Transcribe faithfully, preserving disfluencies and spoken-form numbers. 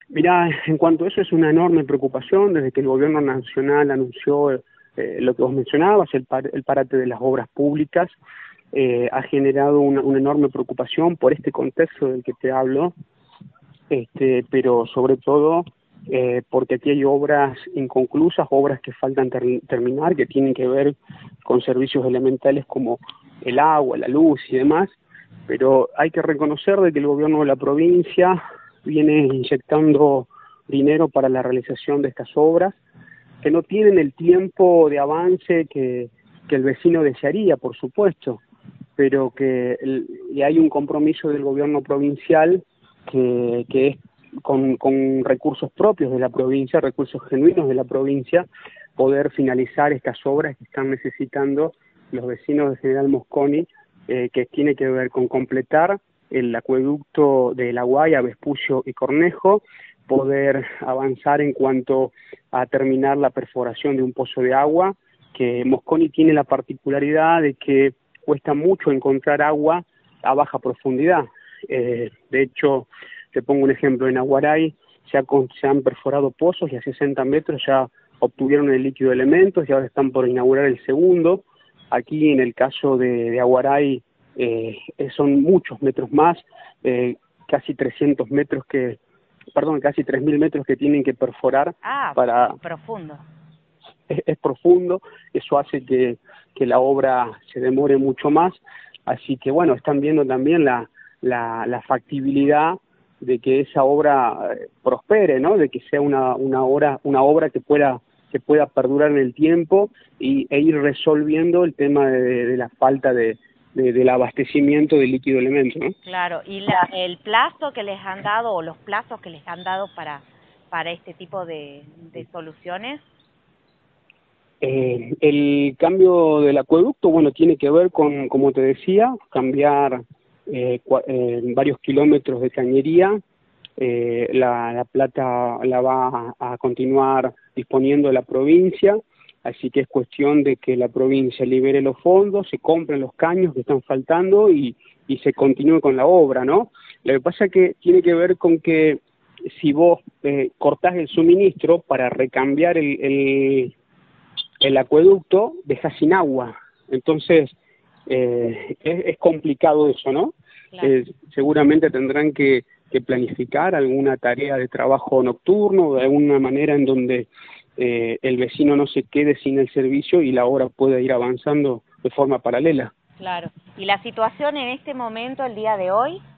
Mirá, en cuanto a eso es una enorme preocupación desde que el gobierno nacional anunció eh, lo que vos mencionabas, el, par el parate de las obras públicas, eh, ha generado una, una enorme preocupación por este contexto del que te hablo, este, pero sobre todo eh, porque aquí hay obras inconclusas, obras que faltan ter terminar, que tienen que ver con servicios elementales como el agua, la luz y demás, pero hay que reconocer de que el gobierno de la provincia viene inyectando dinero para la realización de estas obras, que no tienen el tiempo de avance que, que el vecino desearía, por supuesto, pero que el, y hay un compromiso del gobierno provincial que, que es con, con recursos propios de la provincia, recursos genuinos de la provincia, poder finalizar estas obras que están necesitando los vecinos de General Mosconi, eh, que tiene que ver con completar el acueducto de La Guaya, Vespucio y Cornejo, poder avanzar en cuanto a terminar la perforación de un pozo de agua, que Mosconi tiene la particularidad de que cuesta mucho encontrar agua a baja profundidad. Eh, de hecho, te pongo un ejemplo, en Aguaray se, ha, se han perforado pozos y a sesenta metros ya obtuvieron el líquido de elementos y ahora están por inaugurar el segundo. Aquí en el caso de, de Aguaray eh, son muchos metros más, eh, casi trescientos metros que, perdón, casi tres mil metros que tienen que perforar. Ah, para profundo. Es, es profundo, eso hace que, que la obra se demore mucho más, así que bueno, están viendo también la, la, la factibilidad de que esa obra eh, prospere, ¿no? De que sea una, una, obra, una obra que pueda que pueda perdurar en el tiempo y, e ir resolviendo el tema de, de la falta de, de, del abastecimiento de líquido elemento, ¿no? Claro, y la, el plazo que les han dado o los plazos que les han dado para, para este tipo de, de soluciones. Eh, el cambio del acueducto, bueno, tiene que ver con, como te decía, cambiar eh, eh, varios kilómetros de cañería. Eh, la, la plata la va a, a continuar disponiendo la provincia, así que es cuestión de que la provincia libere los fondos, se compren los caños que están faltando y, y se continúe con la obra, ¿no? Lo que pasa que tiene que ver con que si vos eh, cortás el suministro para recambiar el, el, el acueducto, dejás sin agua, entonces eh, es, es complicado eso, ¿no? Claro. Eh, seguramente tendrán que que planificar alguna tarea de trabajo nocturno, de alguna manera en donde eh, el vecino no se quede sin el servicio y la obra pueda ir avanzando de forma paralela. Claro. ¿Y la situación en este momento, el día de hoy?